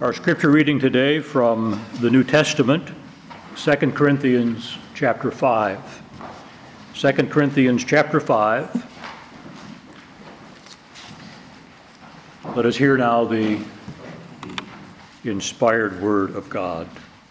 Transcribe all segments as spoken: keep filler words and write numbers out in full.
Our scripture reading today from the New Testament, Second Corinthians chapter five. Second Corinthians chapter five. Let us hear now the inspired word of God.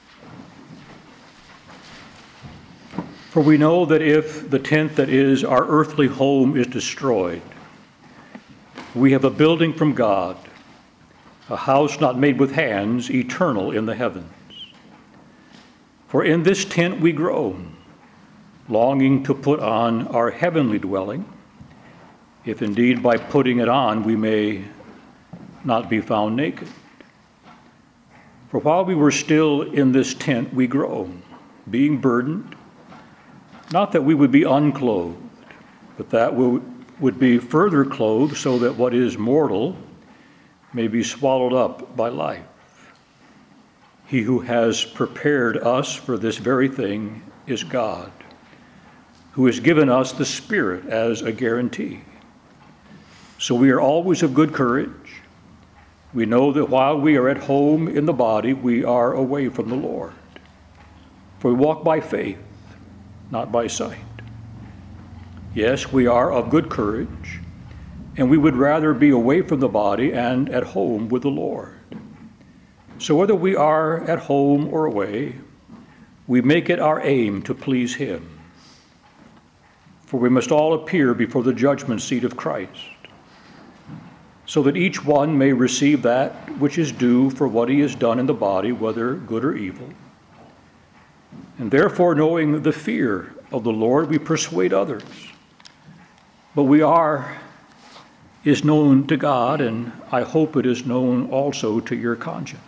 For we know that if the tent that is our earthly home is destroyed, we have a building from God, a house not made with hands, eternal in the heavens. For in this tent we groan, longing to put on our heavenly dwelling, if indeed by putting it on we may not be found naked. For while we were still in this tent we groan, being burdened, not that we would be unclothed, but that we would be further clothed, so that what is mortal may be swallowed up by life. He who has prepared us for this very thing is God, who has given us the Spirit as a guarantee. So we are always of good courage. We know that while we are at home in the body, we are away from the Lord. For we walk by faith, not by sight. Yes, we are of good courage, and we would rather be away from the body and at home with the Lord. So whether we are at home or away, we make it our aim to please Him. For we must all appear before the judgment seat of Christ, so that each one may receive that which is due for what he has done in the body, whether good or evil. And therefore, knowing the fear of the Lord, we persuade others. But we are is known to God, and I hope it is known also to your conscience.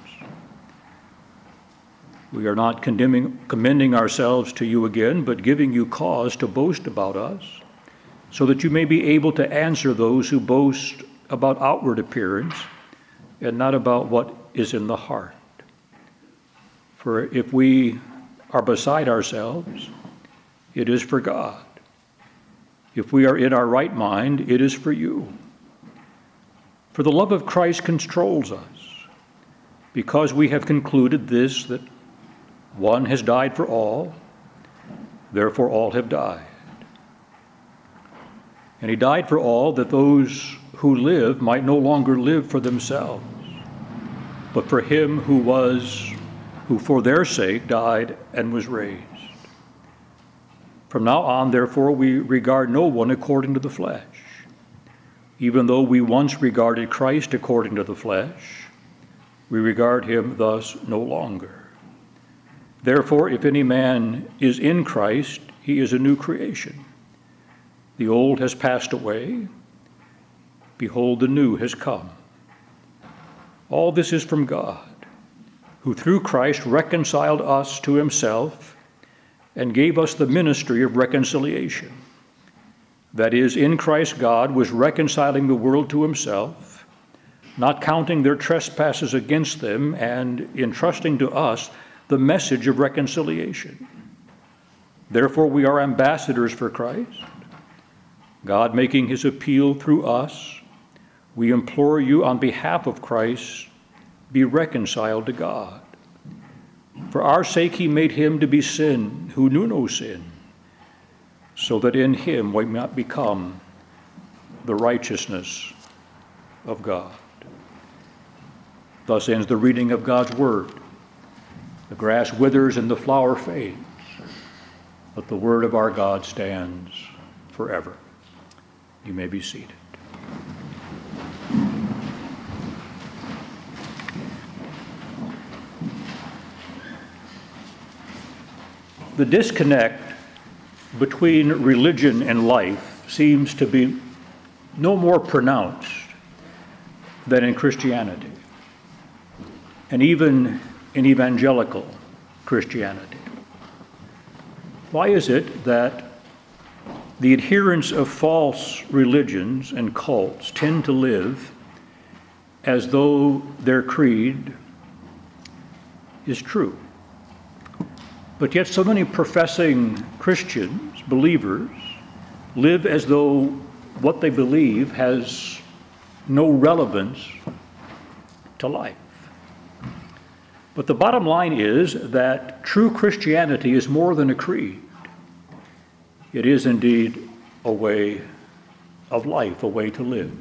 We are not condemning, commending ourselves to you again, but giving you cause to boast about us, so that you may be able to answer those who boast about outward appearance and not about what is in the heart. For if we are beside ourselves, it is for God. If we are in our right mind, it is for you. For the love of Christ controls us, because we have concluded this, that one has died for all, therefore all have died. And he died for all, that those who live might no longer live for themselves, but for him who was, who for their sake died and was raised. From now on, therefore, we regard no one according to the flesh. Even though we once regarded Christ according to the flesh, we regard him thus no longer. Therefore, if any man is in Christ, he is a new creation. The old has passed away. Behold, the new has come. All this is from God, who through Christ reconciled us to himself and gave us the ministry of reconciliation. That is, in Christ God was reconciling the world to himself, not counting their trespasses against them, and entrusting to us the message of reconciliation. Therefore we are ambassadors for Christ, God making his appeal through us. We implore you on behalf of Christ, be reconciled to God. For our sake he made him to be sin who knew no sin, so that in him we might become the righteousness of God. Thus ends the reading of God's word. The grass withers and the flower fades, but the word of our God stands forever. You may be seated. The disconnect between religion and life seems to be no more pronounced than in Christianity, and even in evangelical Christianity. Why is it that the adherents of false religions and cults tend to live as though their creed is true? But yet so many professing Christians, believers, live as though what they believe has no relevance to life. But the bottom line is that true Christianity is more than a creed. It is indeed a way of life, a way to live,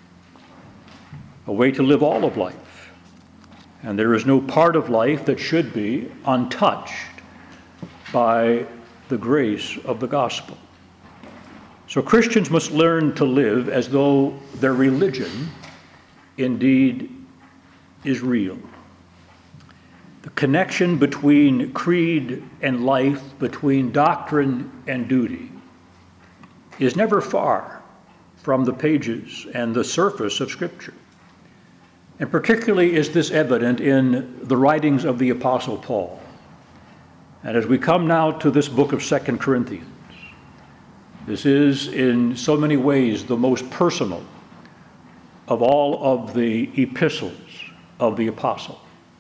a way to live all of life. And there is no part of life that should be untouched by the grace of the gospel. So Christians must learn to live as though their religion indeed is real. The connection between creed and life, between doctrine and duty, is never far from the pages and the surface of Scripture. And particularly is this evident in the writings of the Apostle Paul. And as we come now to this book of Second Corinthians, this is in so many ways the most personal of all of the epistles of the apostle.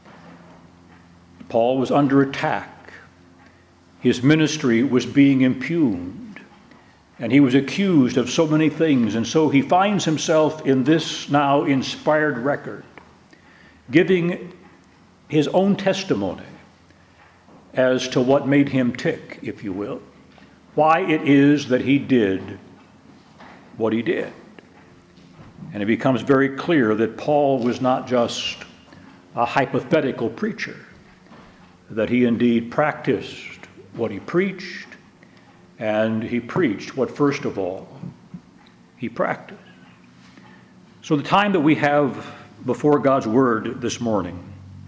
Paul was under attack. His ministry was being impugned, and he was accused of so many things. And so he finds himself in this now inspired record, giving his own testimony as to what made him tick, if you will, why it is that he did what he did. And it becomes very clear that Paul was not just a hypothetical preacher, that he indeed practiced what he preached, and he preached what, first of all, he practiced. So the time that we have before God's Word this morning,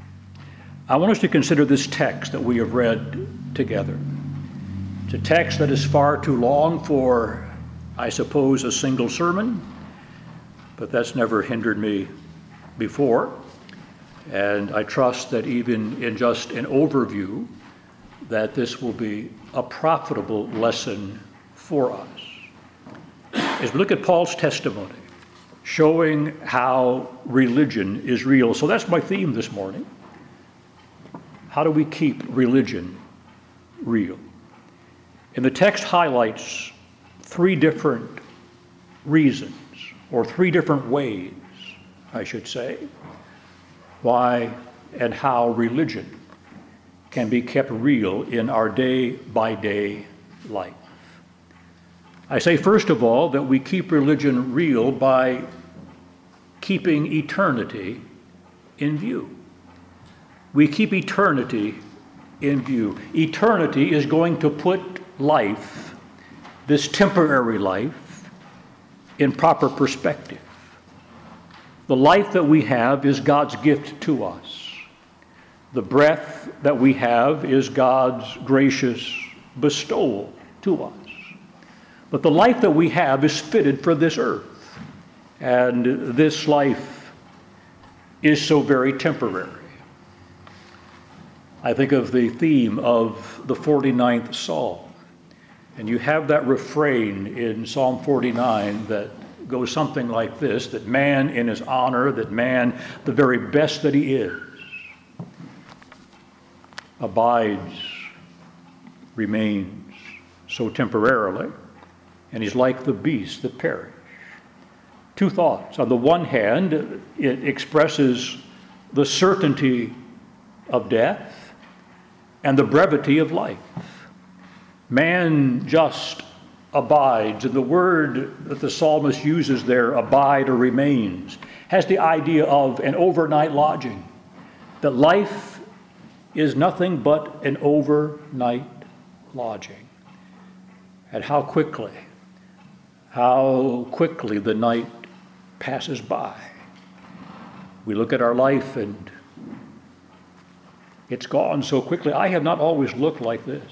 I want us to consider this text that we have read together. It's a text that is far too long for, I suppose, a single sermon, but that's never hindered me before. And I trust that even in just an overview, that this will be a profitable lesson for us. As we look at Paul's testimony, showing how religion is real. So that's my theme this morning. How do we keep religion real? And the text highlights three different reasons, or three different ways, I should say, why and how religion can be kept real in our day-by-day life. I say, first of all, that we keep religion real by keeping eternity in view. We keep eternity in view. Eternity is going to put life, this temporary life, in proper perspective. The life that we have is God's gift to us. The breath that we have is God's gracious bestowal to us. But the life that we have is fitted for this earth. And this life is so very temporary. I think of the theme of the forty-ninth Psalm. And you have that refrain in Psalm forty-nine that goes something like this, that man in his honor, that man, the very best that he is, abides, remains so temporarily, and he's like the beasts that perish. Two thoughts. On the one hand, it expresses the certainty of death and the brevity of life. Man just abides, and the word that the psalmist uses there, abide or remains, has the idea of an overnight lodging, that life is nothing but an overnight lodging. And how quickly, how quickly the night passes by. We look at our life and it's gone so quickly. I have not always looked like this.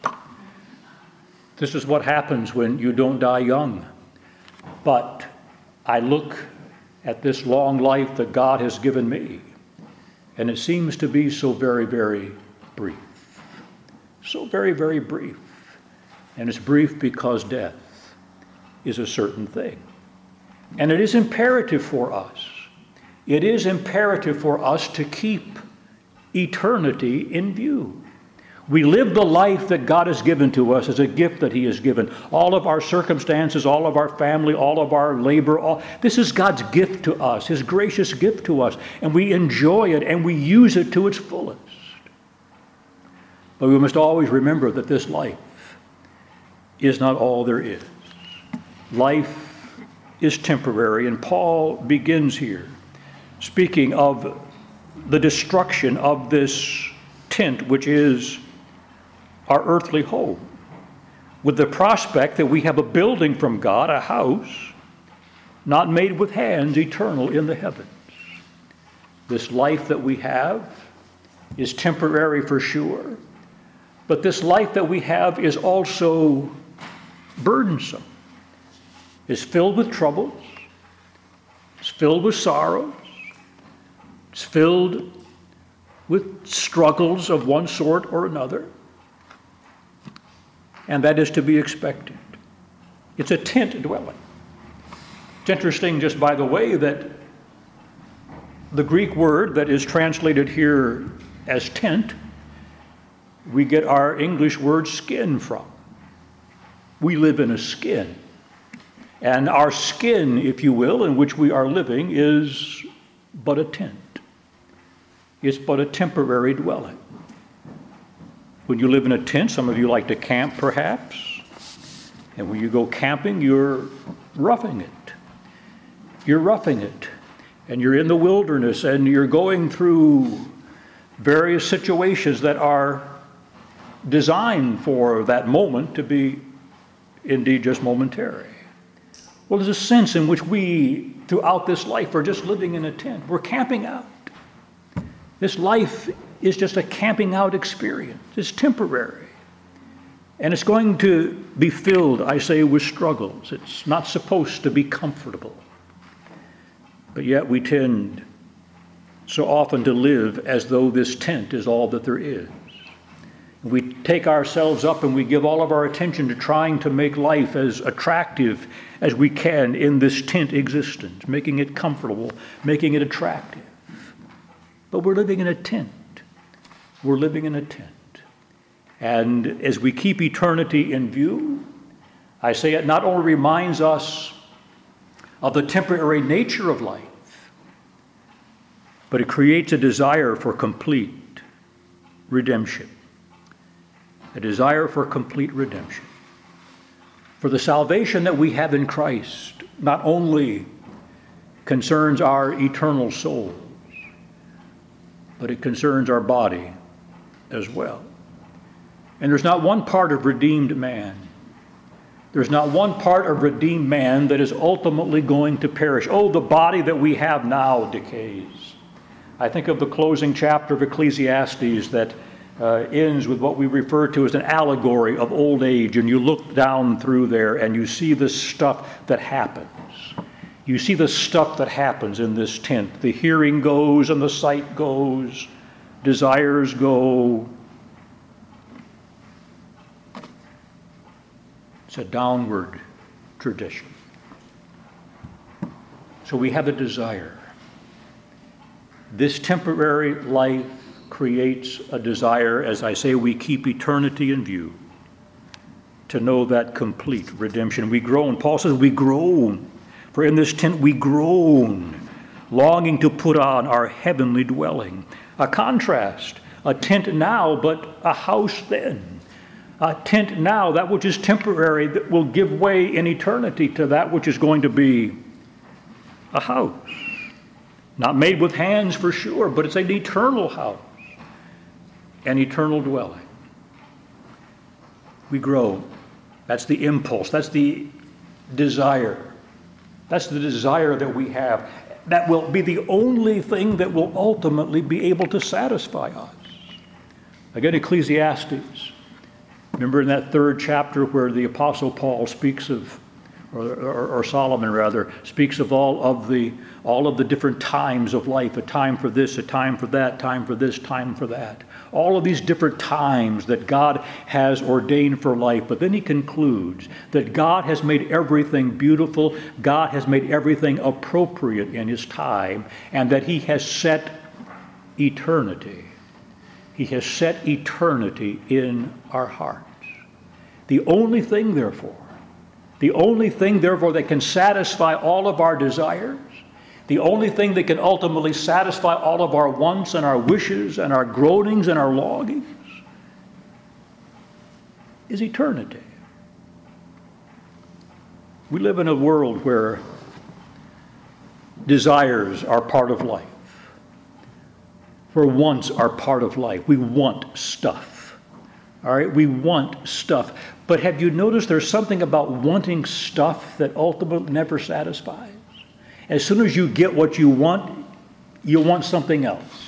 This is what happens when you don't die young. But I look at this long life that God has given me, and it seems to be so very, very brief. So very, very brief. And it's brief because death is a certain thing. And it is imperative for us. It is imperative for us to keep eternity in view. We live the life that God has given to us as a gift that he has given. All of our circumstances, all of our family, all of our labor, all, this is God's gift to us, his gracious gift to us. And we enjoy it and we use it to its fullest. But we must always remember that this life is not all there is. Life is temporary, and Paul begins here speaking of the destruction of this tent, which is our earthly home, with the prospect that we have a building from God, a house, not made with hands, eternal in the heavens. This life that we have is temporary for sure, but this life that we have is also burdensome. It's filled with troubles. It's filled with sorrows. It's filled with struggles of one sort or another. And that is to be expected. It's a tent dwelling. It's interesting, just by the way, that the Greek word that is translated here as tent, we get our English word skin from. We live in a skin. And our skin, if you will, in which we are living, is but a tent. It's but a temporary dwelling. When you live in a tent, some of you like to camp perhaps, and when you go camping, you're roughing it. You're roughing it, and you're in the wilderness, and you're going through various situations that are designed for that moment to be indeed just momentary. Well, there's a sense in which we, throughout this life, are just living in a tent. We're camping out. This life is just a camping out experience. It's temporary. And it's going to be filled, I say, with struggles. It's not supposed to be comfortable. But yet we tend so often to live as though this tent is all that there is. We take ourselves up and we give all of our attention to trying to make life as attractive as we can in this tent existence, making it comfortable, making it attractive. But we're living in a tent. We're living in a tent. And as we keep eternity in view, I say it not only reminds us of the temporary nature of life, but it creates a desire for complete redemption. A desire for complete redemption. For the salvation that we have in Christ not only concerns our eternal souls, but it concerns our body as well. And there's not one part of redeemed man, there's not one part of redeemed man that is ultimately going to perish. Oh, the body that we have now decays. I think of the closing chapter of Ecclesiastes that Uh, ends with what we refer to as an allegory of old age, and you look down through there and you see the stuff that happens. You see the stuff that happens in this tent. The hearing goes and the sight goes, desires go. It's a downward tradition. So we have a desire. This temporary life creates a desire, as I say, we keep eternity in view, to know that complete redemption. We groan. Paul says we groan, for in this tent we groan, longing to put on our heavenly dwelling. A contrast, a tent now, but a house then. A tent now, that which is temporary, that will give way in eternity to that which is going to be a house. Not made with hands for sure, but it's an eternal house. An eternal dwelling. We grow. That's the impulse. That's the desire. That's the desire that we have. That will be the only thing that will ultimately be able to satisfy us. Again, Ecclesiastes. Remember in that third chapter where the Apostle Paul speaks of, or, or, or Solomon rather, speaks of all of the all of the different times of life, a time for this, a time for that, time for this, time for that. All of these different times that God has ordained for life. But then he concludes that God has made everything beautiful, God has made everything appropriate in his time, and that he has set eternity He has set eternity in our hearts. The only thing, therefore, the only thing, therefore, that can satisfy all of our desires, the only thing that can ultimately satisfy all of our wants and our wishes and our groanings and our longings is eternity. We live in a world where desires are part of life, where wants are part of life. We want stuff. All right, we want stuff. But have you noticed there's something about wanting stuff that ultimately never satisfies? As soon as you get what you want, you want something else.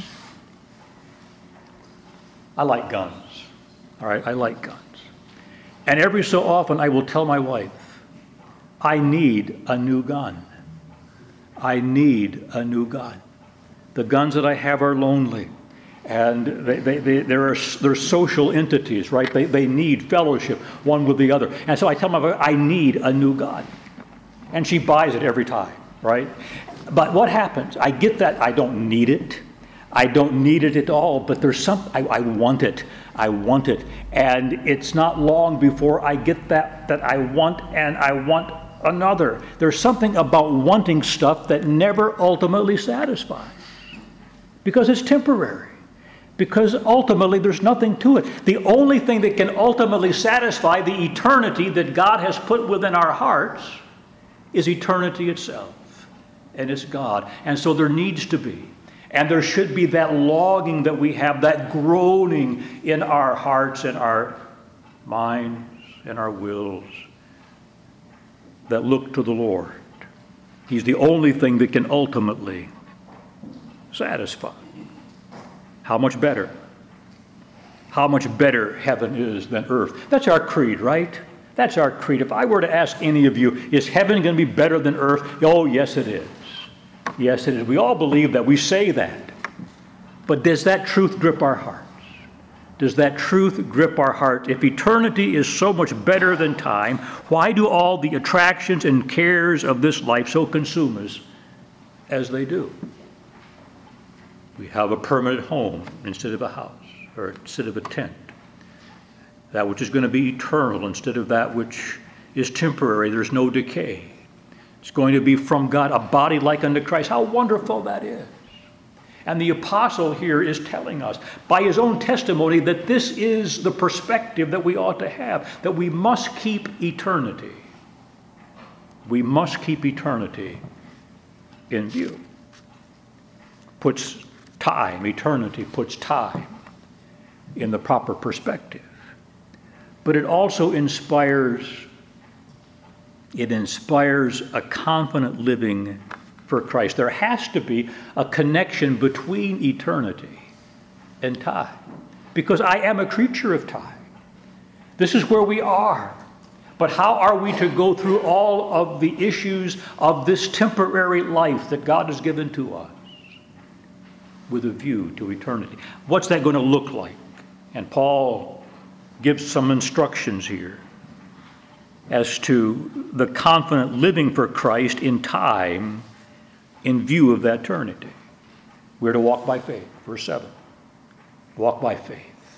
I like guns. All right, I like guns. And every so often I will tell my wife, I need a new gun. I need a new gun. The guns that I have are lonely. And they, they, they, they're, they're social entities, right? They, they need fellowship, one with the other. And so I tell my wife, I need a new gun. And she buys it every time, right? But what happens? I get that I don't need it. I don't need it at all, but there's some, I, I want it. I want it. And it's not long before I get that, that I want, and I want another. There's something about wanting stuff that never ultimately satisfies. Because it's temporary. Because ultimately there's nothing to it. The only thing that can ultimately satisfy the eternity that God has put within our hearts is eternity itself. And it's God. And so there needs to be, and there should be that longing that we have, that groaning in our hearts and our minds and our wills that look to the Lord. He's the only thing that can ultimately satisfy. How much better? How much better heaven is than earth. That's our creed, right? That's our creed. If I were to ask any of you, is heaven going to be better than earth? Oh, yes, it is. Yes, it is. We all believe that. We say that. But does that truth grip our hearts? Does that truth grip our hearts? If eternity is so much better than time, why do all the attractions and cares of this life so consume us as they do? We have a permanent home instead of a house, or instead of a tent. That which is going to be eternal instead of that which is temporary. There's no decay. It's going to be from God, a body like unto Christ. How wonderful that is. And the apostle here is telling us by his own testimony that this is the perspective that we ought to have, that we must keep eternity. We must keep eternity in view. Puts time, eternity puts time in the proper perspective. But it also inspires, it inspires a confident living for Christ. There has to be a connection between eternity and time, because I am a creature of time. This is where we are. But how are we to go through all of the issues of this temporary life that God has given to us with a view to eternity? What's that going to look like? And Paul gives some instructions here as to the confident living for Christ in time in view of that eternity. We're to walk by faith, verse seven. Walk by faith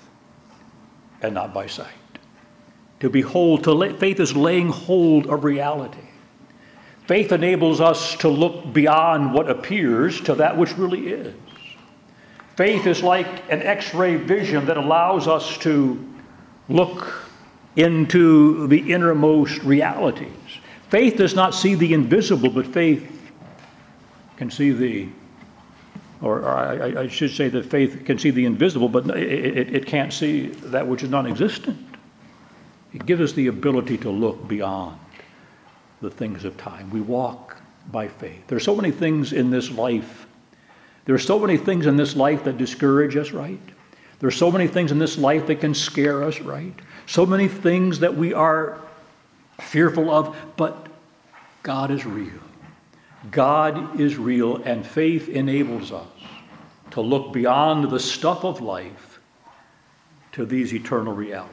and not by sight. To behold, to lay, faith is laying hold of reality. Faith enables us to look beyond what appears to that which really is. Faith is like an X-ray vision that allows us to look into the innermost realities. Faith does not see the invisible, but faith can see the, or, or I, I should say that faith can see the invisible, but it, it, it can't see that which is non-existent. It gives us the ability to look beyond the things of time. We walk by faith. There are so many things in this life. There are so many things in this life that discourage us, right? There are so many things in this life that can scare us, right? So many things that we are fearful of, but God is real. God is real, and faith enables us to look beyond the stuff of life to these eternal realities.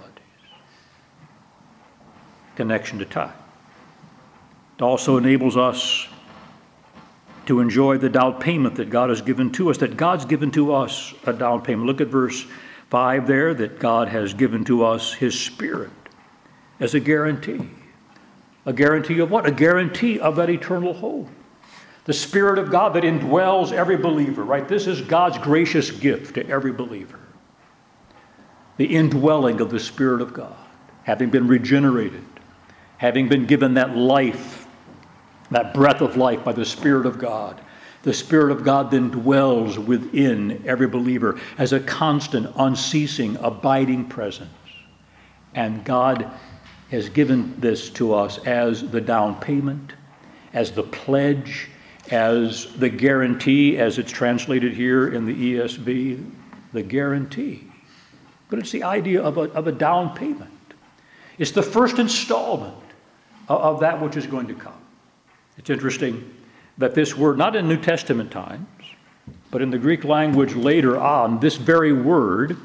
Connection to time. It also enables us to enjoy the down payment that God has given to us, that God's given to us a down payment. Look at verse five there, that God has given to us his Spirit as a guarantee. A guarantee of what? A guarantee of that eternal hope. The Spirit of God that indwells every believer, right? This is God's gracious gift to every believer. The indwelling of the Spirit of God, having been regenerated, having been given that life, that breath of life by the Spirit of God. The Spirit of God then dwells within every believer as a constant, unceasing, abiding presence. And God has given this to us as the down payment, as the pledge, as the guarantee, as it's translated here in the E S V, the guarantee. But it's the idea of a, of a down payment. It's the first installment of, of that which is going to come. It's interesting that this word, not in New Testament times, but in the Greek language later on, this very word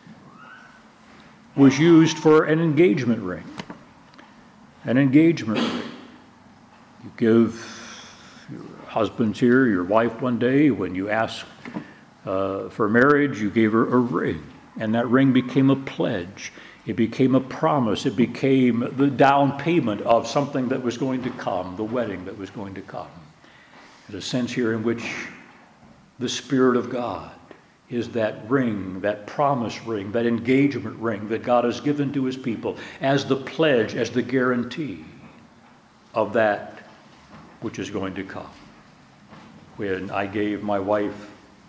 was used for an engagement ring. An engagement ring. You give your husbands here, your wife one day, when you ask uh, for marriage, you gave her a ring. And that ring became a pledge. It became a promise. It became the down payment of something that was going to come, the wedding that was going to come. There's a sense here in which the Spirit of God is that ring, that promise ring, that engagement ring that God has given to his people as the pledge, as the guarantee of that which is going to come. When I gave my wife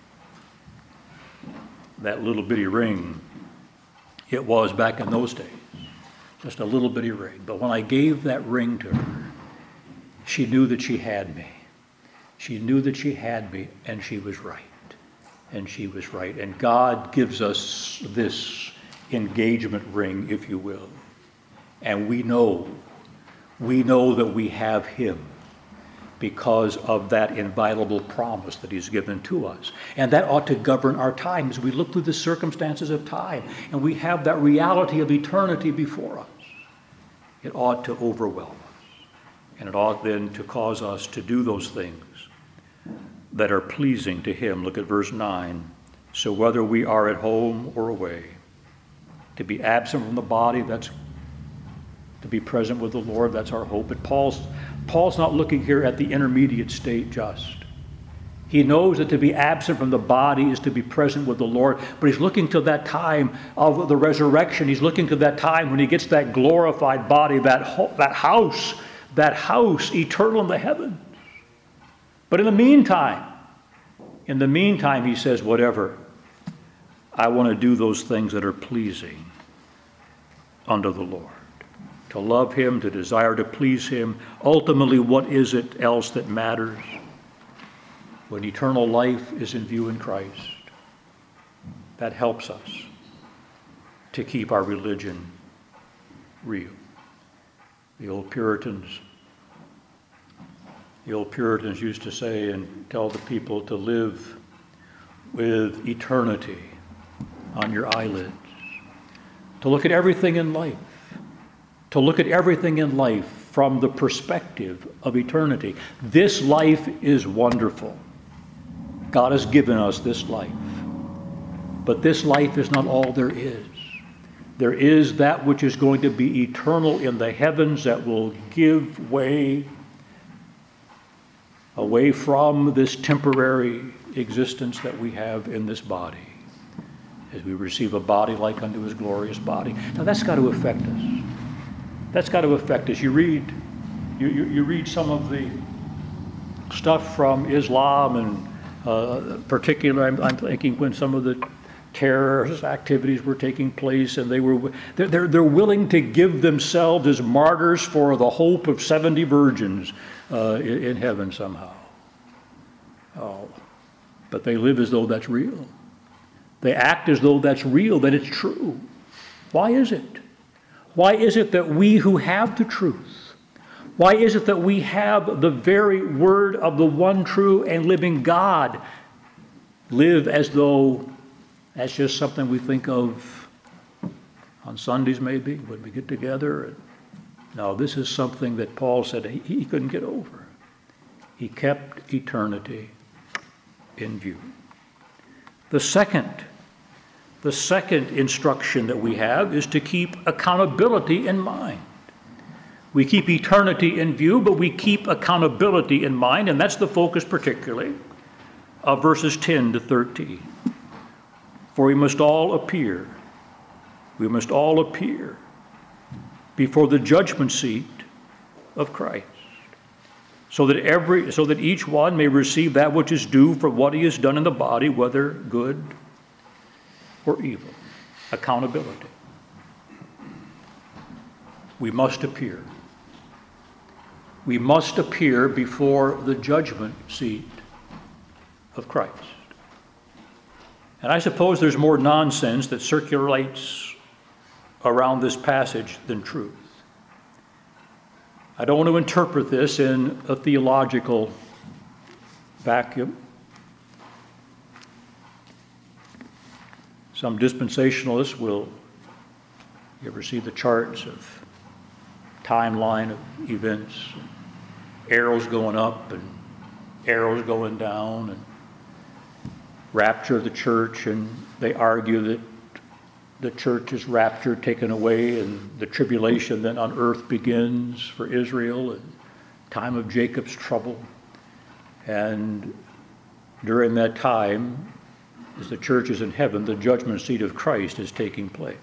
that little bitty ring, it was back in those days, just a little bitty ring. But when I gave that ring to her, she knew that she had me. She knew that she had me, and she was right. And she was right. And God gives us this engagement ring, if you will. And we know, we know that we have him because of that inviolable promise that he's given to us. And that ought to govern our time as we look through the circumstances of time and we have that reality of eternity before us. It ought to overwhelm us. And it ought then to cause us to do those things that are pleasing to him. Look at verse nine. So whether we are at home or away, to be absent from the body, that's to be present with the Lord, that's our hope. But Paul's Paul's not looking here at the intermediate state just. He knows that to be absent from the body is to be present with the Lord, but he's looking to that time of the resurrection. He's looking to that time when he gets that glorified body, that, ho- that house, that house eternal in the heavens. But in the meantime, in the meantime, he says, whatever, I want to do those things that are pleasing unto the Lord. To love him, to desire to please him. Ultimately, what is it else that matters when eternal life is in view in Christ? That helps us to keep our religion real. The old Puritans, the old Puritans used to say and tell the people to live with eternity on your eyelids, to look at everything in life. To look at everything in life from the perspective of eternity. This life is wonderful. God has given us this life. But this life is not all there is. There is that which is going to be eternal in the heavens that will give way away from this temporary existence that we have in this body as we receive a body like unto his glorious body. Now that's got to affect us. That's got to affect us. You read, you, you, you read some of the stuff from Islam, and uh, particularly, I'm, I'm thinking when some of the terrorist activities were taking place, and they were they're, they're they're willing to give themselves as martyrs for the hope of seventy virgins uh, in, in heaven somehow. Oh, but they live as though that's real. They act as though that's real, that it's true. Why is it? Why is it that we who have the truth, why is it that we have the very word of the one true and living God, live as though that's just something we think of on Sundays maybe when we get together? No, this is something that Paul said he, he couldn't get over. He kept eternity in view. The second The second instruction that we have is to keep accountability in mind. We keep eternity in view, but we keep accountability in mind, and that's the focus particularly of verses ten to thirteen. For we must all appear, we must all appear before the judgment seat of Christ, so that every, so that each one may receive that which is due for what he has done in the body, whether good or evil. Accountability. We must appear. We must appear before the judgment seat of Christ. And I suppose there's more nonsense that circulates around this passage than truth. I don't want to interpret this in a theological vacuum. Some dispensationalists will, you ever see the charts of timeline of events, arrows going up and arrows going down, and rapture of the church, and they argue that the church is raptured, taken away, and the tribulation then on earth begins for Israel, and time of Jacob's trouble. And during that time, as the church is in heaven, the judgment seat of Christ is taking place.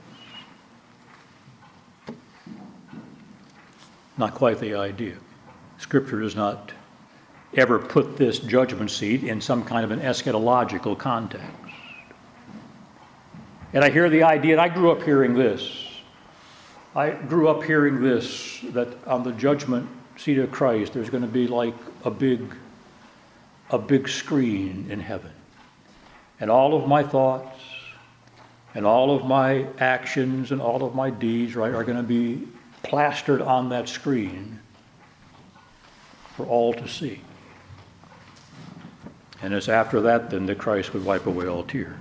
Not quite the idea. Scripture does not ever put this judgment seat in some kind of an eschatological context. And I hear the idea, and I grew up hearing this. I grew up hearing this, that on the judgment seat of Christ, there's going to be like a big, a big screen in heaven. And all of my thoughts, and all of my actions, and all of my deeds, right, are going to be plastered on that screen for all to see. And it's after that then that Christ would wipe away all tears.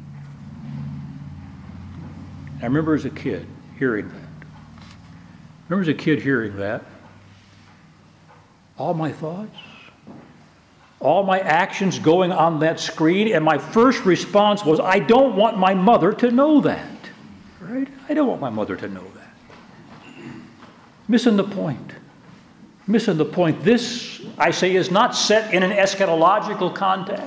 I remember as a kid hearing that. I remember as a kid hearing that. All my thoughts, all my actions going on that screen, and my first response was, I don't want my mother to know that. Right? I don't want my mother to know that. Missing the point. Missing the point. This, I say, is not set in an eschatological context.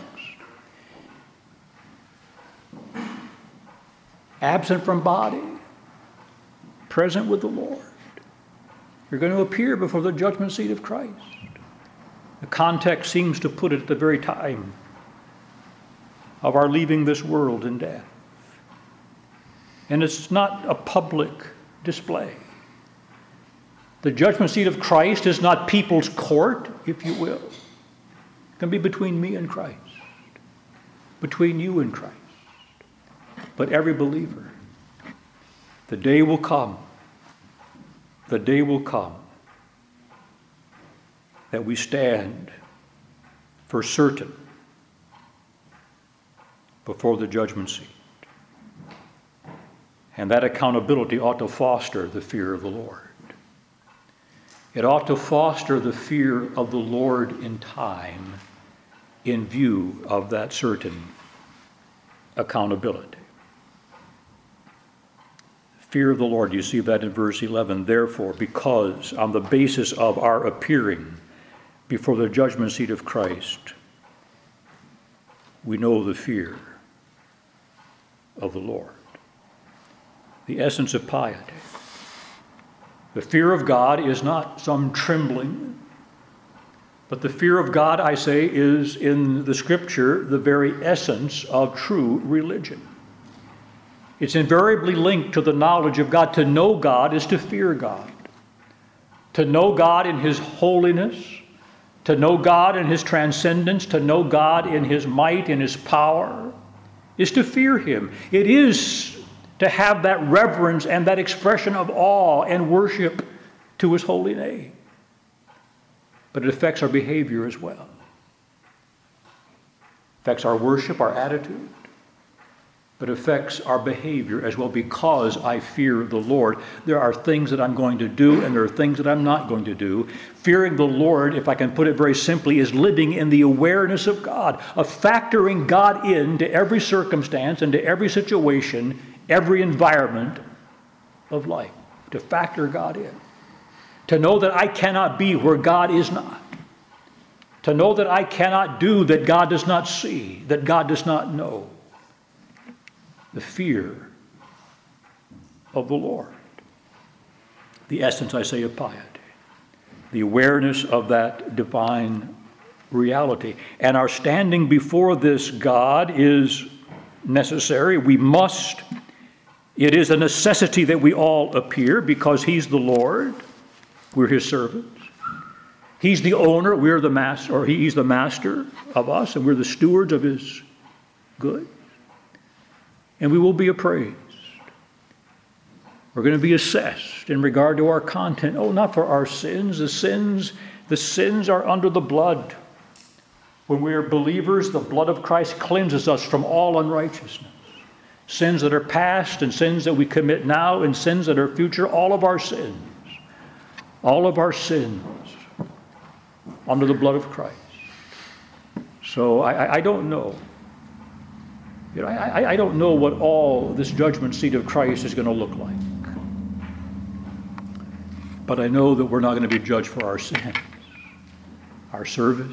Absent from body, present with the Lord. You're going to appear before the judgment seat of Christ. The context seems to put it at the very time of our leaving this world in death. And it's not a public display. The judgment seat of Christ is not people's court, if you will. It can be between me and Christ, between you and Christ. But every believer, the day will come, the day will come that we stand for certain before the judgment seat. And that accountability ought to foster the fear of the Lord. It ought to foster the fear of the Lord in time in view of that certain accountability. Fear of the Lord, you see that in verse eleven. Therefore, because on the basis of our appearing before the judgment seat of Christ, we know the fear of the Lord. The essence of piety. The fear of God is not some trembling, but the fear of God, I say, is in the Scripture the very essence of true religion. It's invariably linked to the knowledge of God. To know God is to fear God. To know God in His holiness, to know God in His transcendence, to know God in His might, in His power, is to fear Him. It is to have that reverence and that expression of awe and worship to His holy name. But it affects our behavior as well. It affects our worship, our attitude. but affects our behavior as well because I fear the Lord. There are things that I'm going to do and there are things that I'm not going to do. Fearing the Lord, if I can put it very simply, is living in the awareness of God, of factoring God into every circumstance, into every situation, every environment of life, to factor God in. To know that I cannot be where God is not. To know that I cannot do that God does not see, that God does not know. The fear of the Lord. The essence, I say, of piety. The awareness of that divine reality. And our standing before this God is necessary. We must. It is a necessity that we all appear because He's the Lord. We're His servants. He's the owner. We're the master, or He's the master of us, and we're the stewards of His goods. And we will be appraised. We're going to be assessed in regard to our content. Oh, not for our sins. The sins, the sins are under the blood. When we are believers, the blood of Christ cleanses us from all unrighteousness. Sins that are past and sins that we commit now and sins that are future, all of our sins. All of our sins under the blood of Christ. So I, I don't know. You know, I, I don't know what all this judgment seat of Christ is going to look like. But I know that we're not going to be judged for our sins, our service,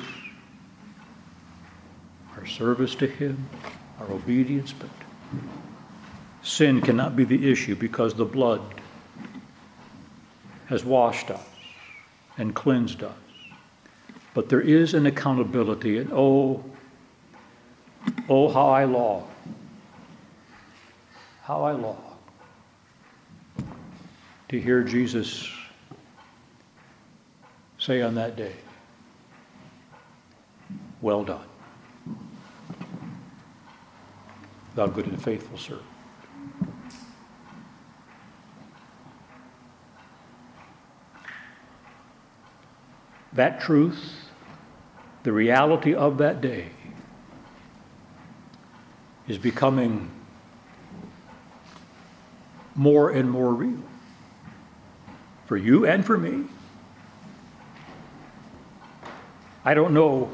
our service to Him, our obedience. But sin cannot be the issue because the blood has washed us and cleansed us. But there is an accountability, and oh, oh, how I long, how I long to hear Jesus say on that day, well done, thou good and faithful servant. That truth, the reality of that day, is becoming more and more real for you and for me. I don't know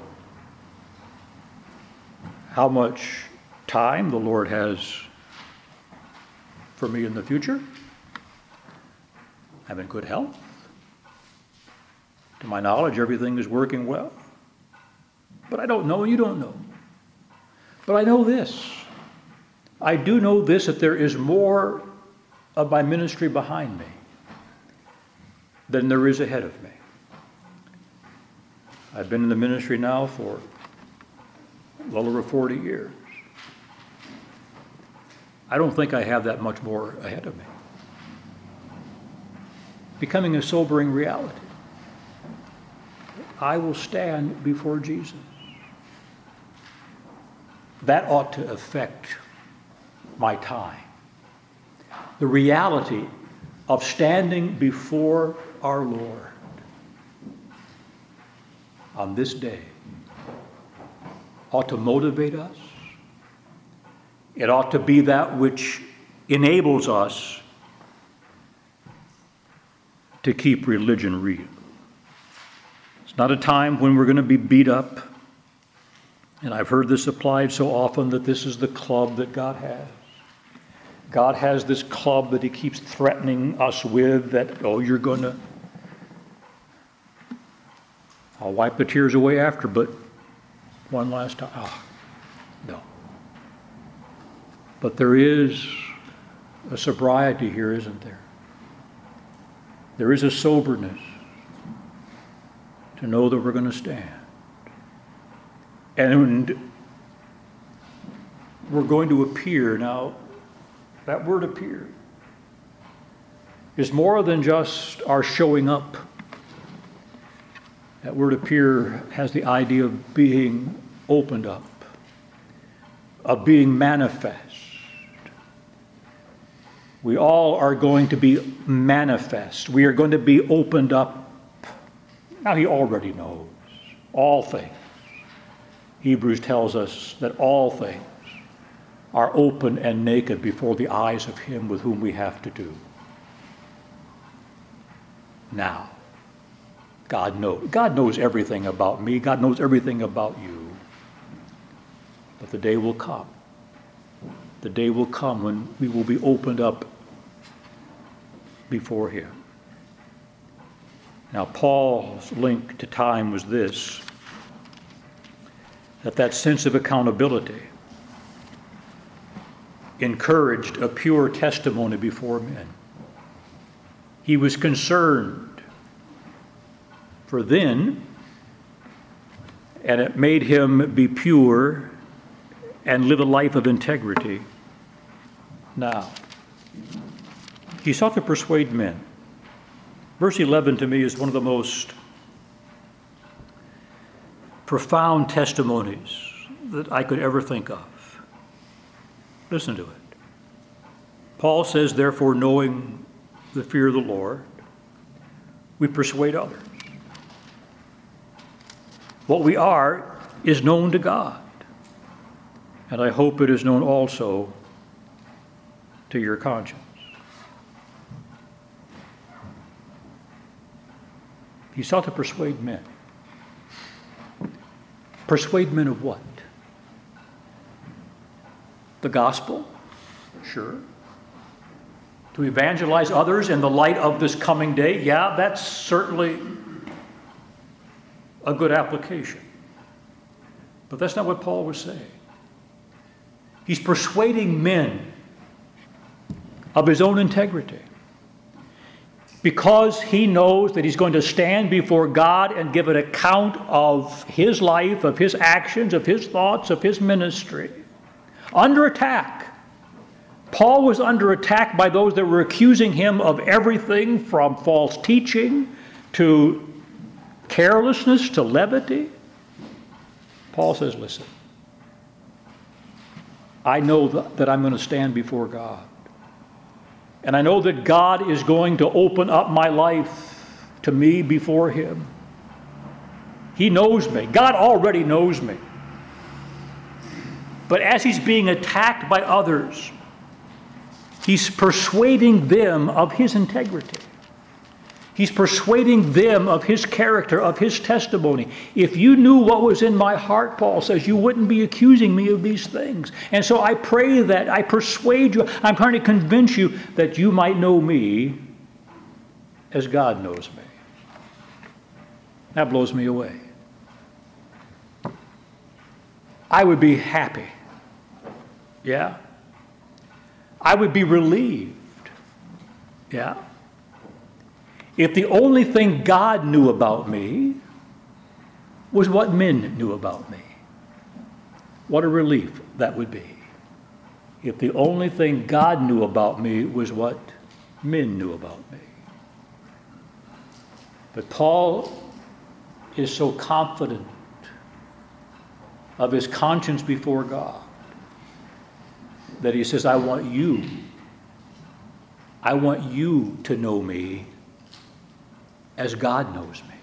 how much time the Lord has for me in the future. I'm in good health. To my knowledge, everything is working well. But I don't know, and you don't know. But I know this. I do know this, that there is more of my ministry behind me than there is ahead of me. I've been in the ministry now for a little over forty years. I don't think I have that much more ahead of me. Becoming a sobering reality. I will stand before Jesus. That ought to affect my time. The reality of standing before our Lord on this day ought to motivate us. It ought to be that which enables us to keep religion real. It's not a time when we're going to be beat up. And I've heard this applied so often that this is the club that God has. God has this club that He keeps threatening us with that, oh, you're going to, I'll wipe the tears away after, but one last time, oh, no. But there is a sobriety here, isn't there? There is a soberness to know that we're going to stand. And we're going to appear. Now, that word appear is more than just our showing up. That word appear has the idea of being opened up, of being manifest. We all are going to be manifest. We are going to be opened up. Now, He already knows all things. Hebrews tells us that all things are open and naked before the eyes of him with whom we have to do. Now, God knows. God knows everything about me. God knows everything about you. But the day will come. The day will come when we will be opened up before him. Now, Paul's link to time was this, that that sense of accountability encouraged a pure testimony before men. He was concerned for then, and it made him be pure and live a life of integrity now. He sought to persuade men. Verse eleven to me is one of the most profound testimonies that I could ever think of. Listen to it. Paul says, therefore, knowing the fear of the Lord, we persuade others. What we are is known to God, and I hope it is known also to your conscience. He sought to persuade men. Persuade men of what? The gospel? Sure. To evangelize others in the light of this coming day? Yeah, that's certainly a good application. But that's not what Paul was saying. He's persuading men of his own integrity because he knows that he's going to stand before God and give an account of his life, of his actions, of his thoughts, of his ministry. Under attack. Paul was under attack by those that were accusing him of everything from false teaching to carelessness to levity. Paul says, listen, I know that I'm going to stand before God. And I know that God is going to open up my life to me before him. He knows me. God already knows me. But as he's being attacked by others, he's persuading them of his integrity. He's persuading them of his character, of his testimony. If you knew what was in my heart, Paul says, you wouldn't be accusing me of these things. And so I pray that, I persuade you, I'm trying to convince you that you might know me as God knows me. That blows me away. I would be happy. Yeah. I would be relieved. Yeah. If the only thing God knew about me was what men knew about me. What a relief that would be. If the only thing God knew about me was what men knew about me. But Paul is so confident of his conscience before God that he says, I want you, I want you to know me as God knows me.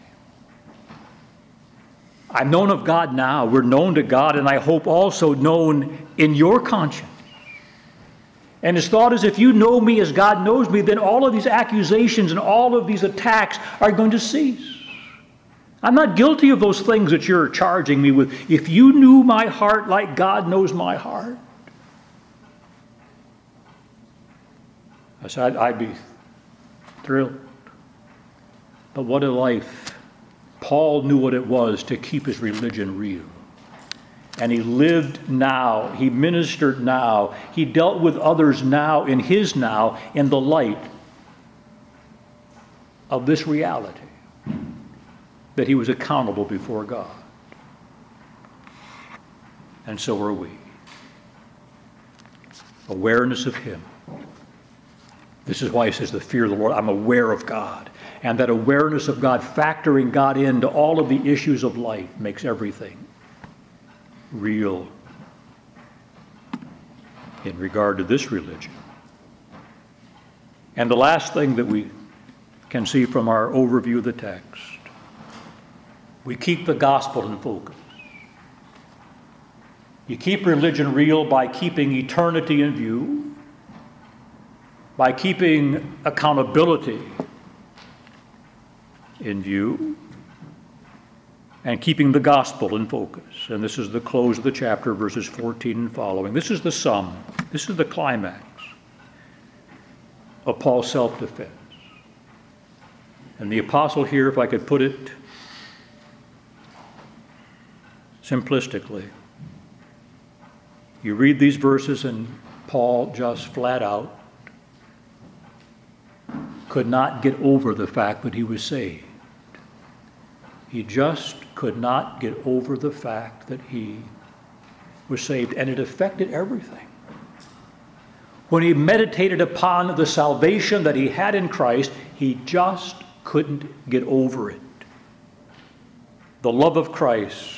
I'm known of God now. We're known to God, and I hope also known in your conscience. And his thought is, if you know me as God knows me, then all of these accusations and all of these attacks are going to cease. I'm not guilty of those things that you're charging me with. If you knew my heart like God knows my heart, I said, I'd, I'd be thrilled. But what a life. Paul knew what it was to keep his religion real. And he lived now. He ministered now. He dealt with others now, in his now, in the light of this reality that he was accountable before God. And so are we. Awareness of him. This is why he says the fear of the Lord. I'm aware of God. And that awareness of God, factoring God into all of the issues of life, makes everything real in regard to this religion. And the last thing that we can see from our overview of the text, we keep the gospel in focus. You keep religion real by keeping eternity in view, by keeping accountability in view, and keeping the gospel in focus. And this is the close of the chapter, verses fourteen and following. This is the sum, this is the climax of Paul's self-defense. And the apostle here, if I could put it simplistically, you read these verses and Paul just flat out could not get over the fact that he was saved. He just could not get over the fact that he was saved, and it affected everything. When he meditated upon the salvation that he had in Christ, he just couldn't get over it. The love of Christ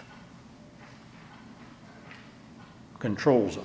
controls us.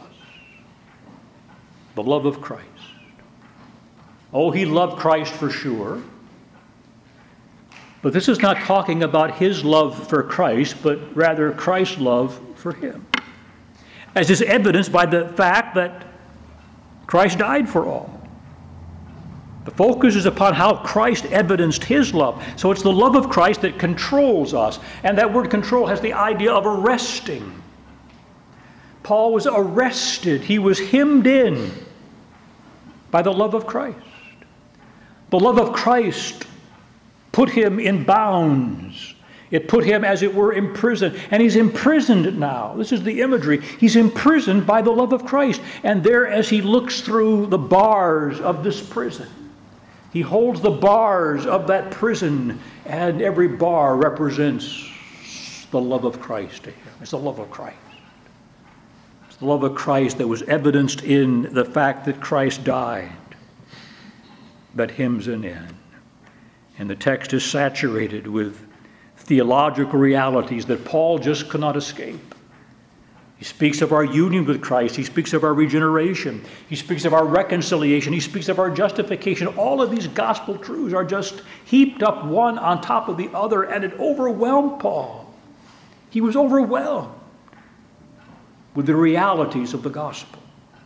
The love of Christ. Oh, he loved Christ for sure. But this is not talking about his love for Christ, but rather Christ's love for him. As is evidenced by the fact that Christ died for all. The focus is upon how Christ evidenced his love. So it's the love of Christ that controls us. And that word control has the idea of arresting. Paul was arrested. He was hemmed in by the love of Christ. The love of Christ put him in bounds. It put him, as it were, imprisoned. And he's imprisoned now. This is the imagery. He's imprisoned by the love of Christ. And there, as he looks through the bars of this prison, he holds the bars of that prison, and every bar represents the love of Christ to him. It's the love of Christ. It's the love of Christ that was evidenced in the fact that Christ died, that hems him in. And the text is saturated with theological realities that Paul just could not escape. He speaks of our union with Christ. He speaks of our regeneration. He speaks of our reconciliation. He speaks of our justification. All of these gospel truths are just heaped up one on top of the other, and it overwhelmed Paul. He was overwhelmed with the realities of the gospel.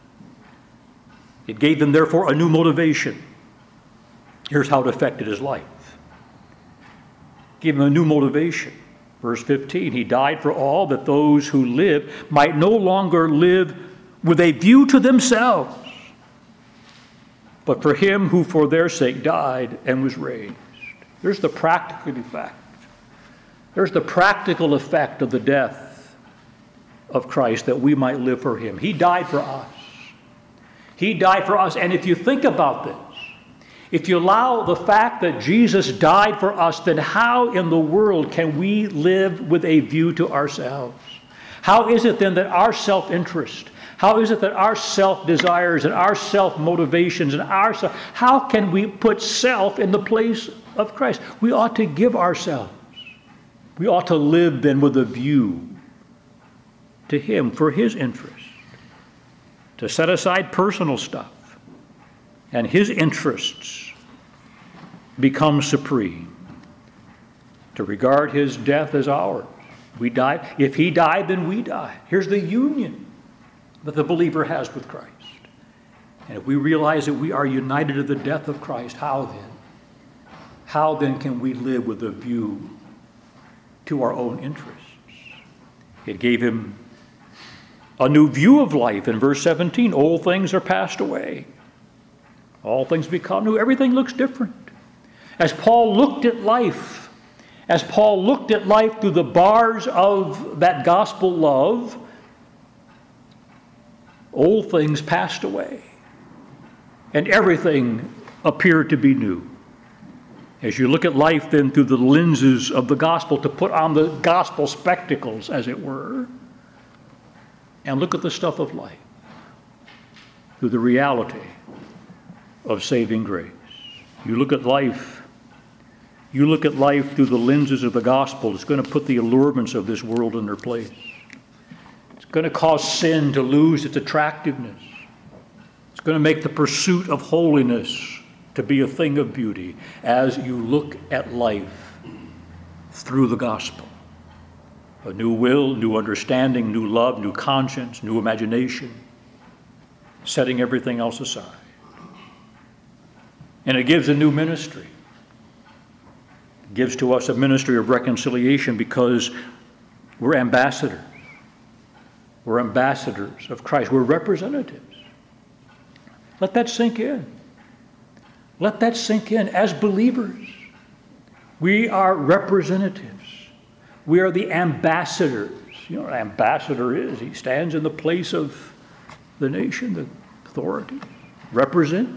It gave him, therefore, a new motivation. Here's how it affected his life. Give him a new motivation. Verse fifteen, he died for all, that those who live might no longer live with a view to themselves, but for him who for their sake died and was raised. There's the practical effect. There's the practical effect of the death of Christ, that we might live for him. He died for us. He died for us. And if you think about this, if you allow the fact that Jesus died for us, then how in the world can we live with a view to ourselves? How is it then that our self-interest, how is it that our self-desires and our self-motivations and our self, how can we put self in the place of Christ? We ought to give ourselves. We ought to live then with a view to him for his interest, to set aside personal stuff, and his interests become supreme, to regard his death as ours. We died. If he died, then we die. Here's the union that the believer has with Christ. And if we realize that we are united to the death of Christ, how then? How then can we live with a view to our own interests? It gave him a new view of life. In verse seventeen, old things are passed away. All things become new. Everything looks different. As Paul looked at life, as Paul looked at life through the bars of that gospel love, old things passed away, and everything appeared to be new. As you look at life then through the lenses of the gospel, to put on the gospel spectacles, as it were, and look at the stuff of life through the reality of saving grace. You look at life, you look at life through the lenses of the gospel, it's going to put the allurements of this world in their place. It's going to cause sin to lose its attractiveness. It's going to make the pursuit of holiness to be a thing of beauty as you look at life through the gospel. A new will, new understanding, new love, new conscience, new imagination, setting everything else aside. And it gives a new ministry. It gives to us a ministry of reconciliation because we're ambassadors. We're ambassadors of Christ. We're representatives. Let that sink in. Let that sink in. As believers, we are representatives. We are the ambassadors. You know what an ambassador is? He stands in the place of the nation, the authority, represents.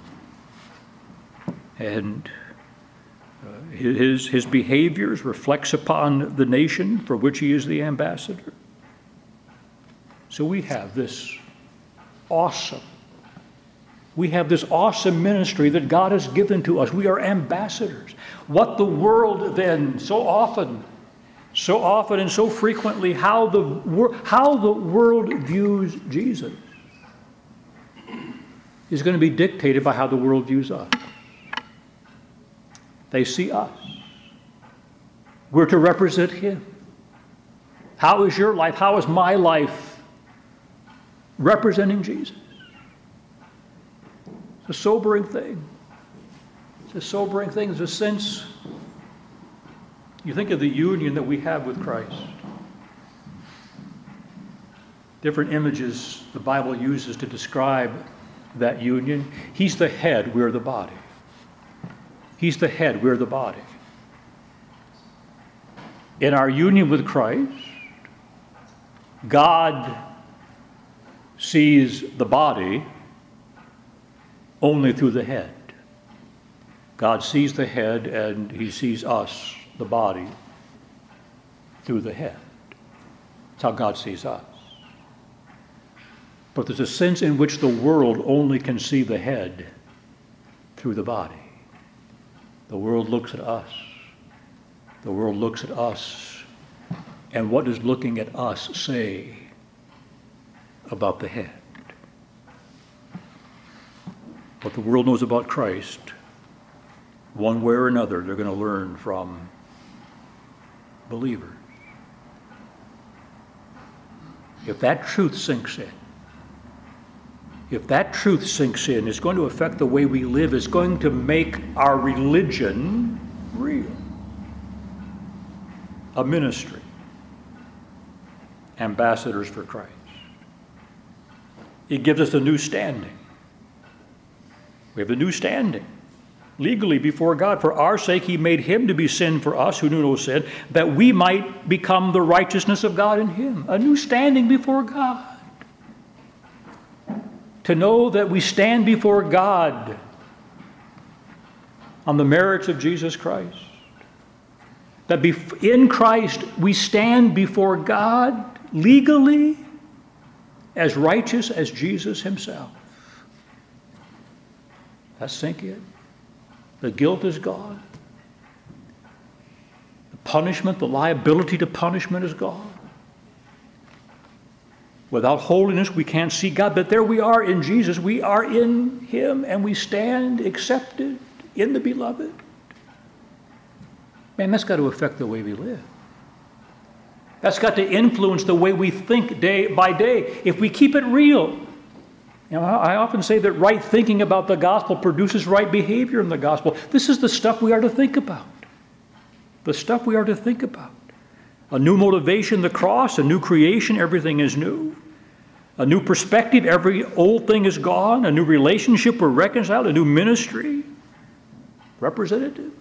And uh, his, his behaviors reflects upon the nation for which he is the ambassador. So we have this awesome, we have this awesome ministry that God has given to us. We are ambassadors. What the world then so often, so often and so frequently, how the, wor- how the world views Jesus is going to be dictated by how the world views us. They see us. We're to represent him. How is your life? How is my life representing Jesus? It's a sobering thing. It's a sobering thing. There's a sense, you think of the union that we have with Christ. Different images the Bible uses to describe that union. He's the head, we're the body. He's the head, we're the body. In our union with Christ, God sees the body only through the head. God sees the head and he sees us, the body, through the head. That's how God sees us. But there's a sense in which the world only can see the head through the body. The world looks at us. The world looks at us. And what does looking at us say about the head? What the world knows about Christ, one way or another, they're going to learn from believers. If that truth sinks in, if that truth sinks in, it's going to affect the way we live. It's going to make our religion real. A ministry. Ambassadors for Christ. It gives us a new standing. We have a new standing. Legally before God. For our sake he made him to be sin for us who knew no sin, that we might become the righteousness of God in him. A new standing before God. To know that we stand before God on the merits of Jesus Christ. That in Christ we stand before God legally as righteous as Jesus himself. Let's sink in. The guilt is gone. The punishment, the liability to punishment is gone. Without holiness, we can't see God. But there we are in Jesus. We are in him, and we stand accepted in the beloved. Man, that's got to affect the way we live. That's got to influence the way we think day by day. If we keep it real. You know, I often say that right thinking about the gospel produces right behavior in the gospel. This is the stuff we are to think about. The stuff we are to think about. A new motivation, the cross, a new creation, everything is new. A new perspective, every old thing is gone. A new relationship, we're reconciled. A new ministry, representatives.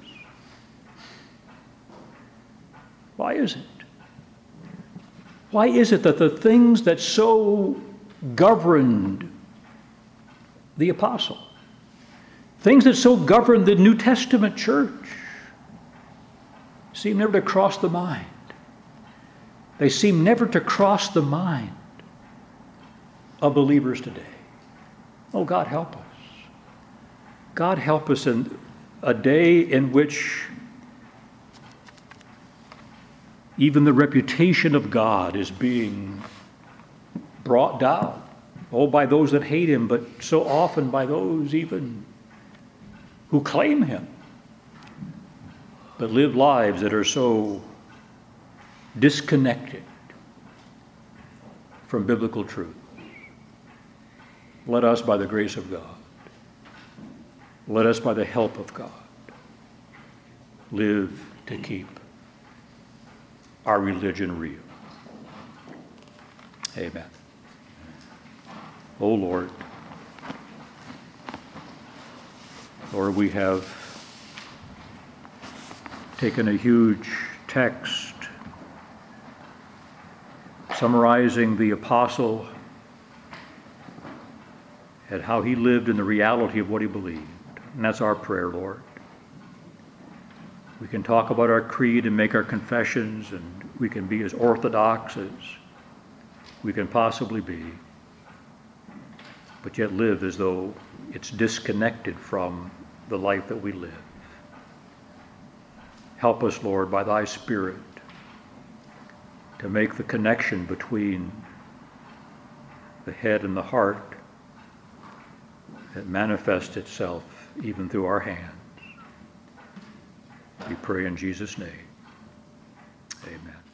Why is it? Why is it that the things that so governed the apostle, things that so governed the New Testament church, seem never to cross the mind? They seem never to cross the mind of believers today. Oh, God help us. God help us in a day in which even the reputation of God is being brought down. Oh, by those that hate him, but so often by those even who claim him, but live lives that are so disconnected from biblical truth. Let us, by the grace of God, let us, by the help of God, live to keep our religion real. Amen. O Lord, Lord, we have taken a huge text summarizing the apostle and how he lived in the reality of what he believed. And that's our prayer, Lord. We can talk about our creed and make our confessions, and we can be as orthodox as we can possibly be, but yet live as though it's disconnected from the life that we live. Help us, Lord, by thy Spirit, to make the connection between the head and the heart that manifests itself even through our hands. We pray in Jesus' name. Amen.